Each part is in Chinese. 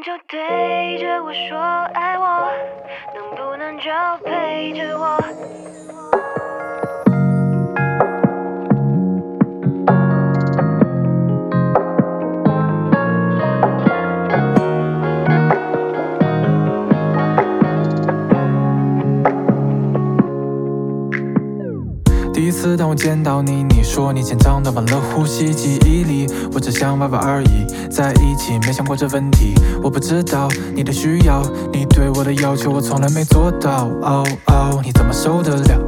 就对着我说爱我？能不能就陪着我？ 第一次当我见到你，你说你紧张的忘了呼吸，记忆里我只想玩玩而已，在一起没想过这问题。我不知道你的需要，你对我的要求我从来没做到。你怎么受得了？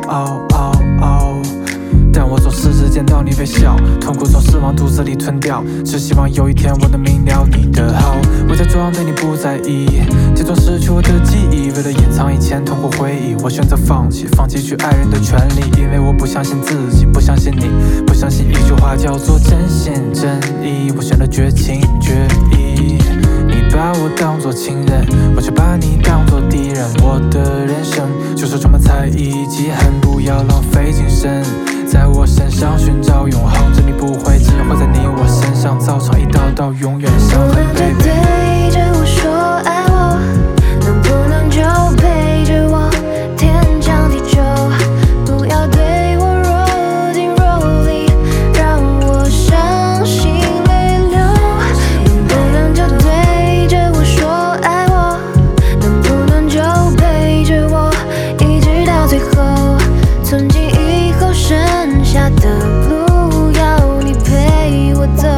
但我总试着见到你微笑，痛苦总是往肚子里吞掉，只希望有一天我能明了你的好。我假装对你不在意，假装失去我的记忆，为了隐藏以前痛苦回忆，我选择放弃去爱人的权利，因为我不相信自己，不相信你，不相信一句话叫做真心真意，我选了绝情绝义。你把我当作情人，我却把你当作敌人，我的人生就是充满猜疑记恨，不要浪费精神在我身上寻找永恒，这你不会，只会在你我身上造成一道道永远的伤痕。 能不能就对着我说爱我？能不能就陪着我？天长地久，不要对我若即若离，让我伤心泪流。能不能就对着我说爱我？能不能就陪着我，一直到最后？从今以后剩下的路要你陪我走。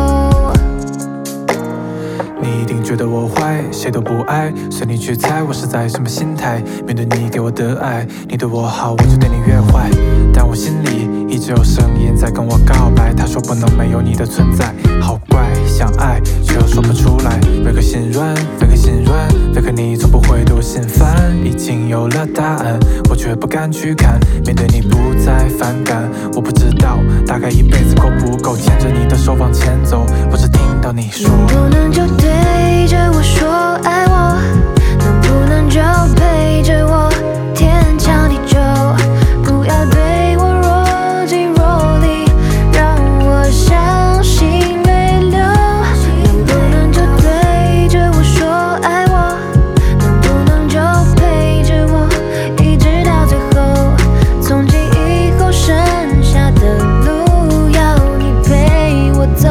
你一定觉得我坏，谁都不爱，随你去猜我是在什么心态。面对你给我的爱，你对我好，我就对你越坏。但我心里一直有声音在跟我告白，他说不能没有你的存在。好怪，想爱却又说不出来，为何心软，为何心软，为何你从不会对我心烦？已经有了答案，我却不敢去看。面对你不再反感，我不知道大概一辈子够不够牵着你的手往前走。我只听到你说， 能不能就对着我说爱我？能不能就陪着我？天长地久，不要对我若即若离，让我伤心泪流。能不能就对着我说爱我？能不能就陪着我，一直到最后？从今以后剩下的路要你陪我走。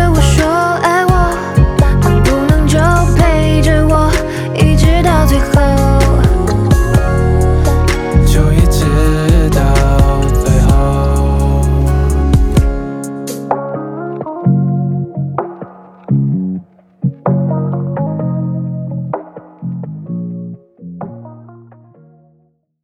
最后